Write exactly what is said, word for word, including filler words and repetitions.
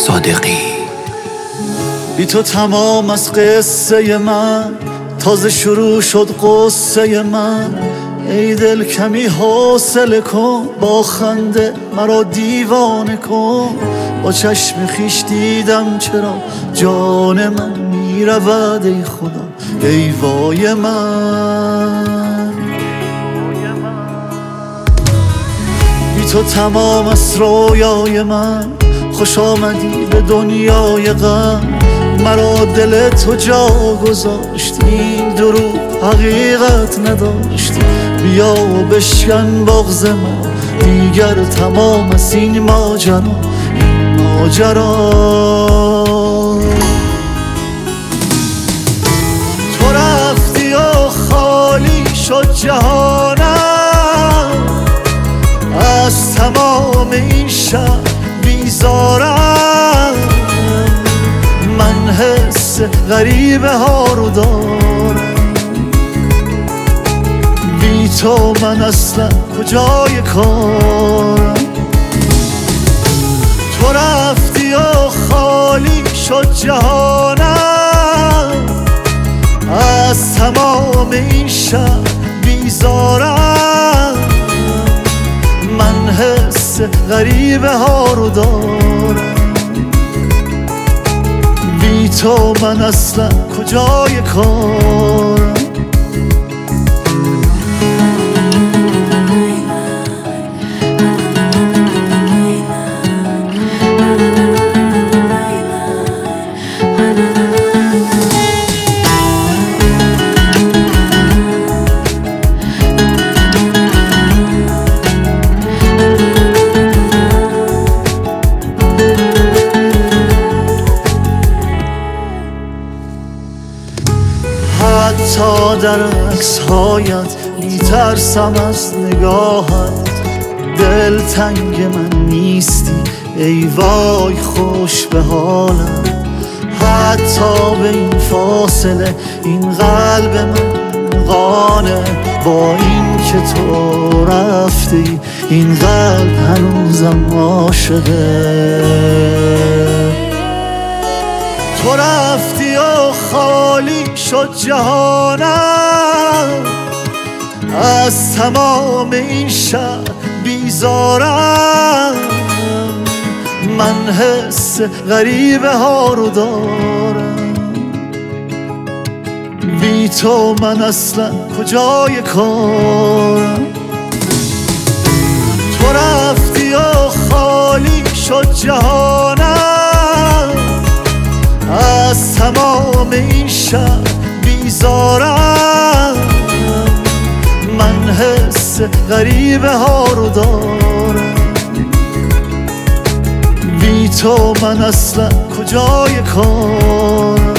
صادقی. بی تو تمام از قصه من، تازه شروع شد قصه من. ای دل کمی حوصله کن، با خنده مرا دیوانه کن. با چشم خویش دیدم چرا جان من میرود ای خدا، ای وای من. بی تو تمام از رویای من، خوش آمدی به دنیای غم. مرا دل تو جا گذاشت، این دروغ حقیقت نداشت. بیا و بشکن بغض ما، دیگر تمام از این ماجرا، این ماجرا. تو رفتی و خالی شد جهانم، از تمام این شهر بیزارم. من حس غریبه ها رو دارم، بی تو من اصلا کجای کارم. تو رفتی و خالی شد جهانم، از تمام این شهر بیزارم. من حس غریبه ها رو دارم، بی تو من اصلا کجای کارم. حتی در عکس‌هایت میترسم از نگاهت. دل تنگ من نیستی ای وای خوش به حالم. حتی به این فاصله این قلب من قانه، با این که تو رفتی این قلب هنوزم عاشقه. تو رفتی و خالی شد جهانم، از تمام این شهر بیزارم. من حس غریبه ها رو دارم، بی تو من اصلا کجای کارم. تو رفتی و خالی شد جهانم، از تمام این شهر بیزارم. من حس غریبه ها رو دارم، بی تو من اصلا کجای کارم.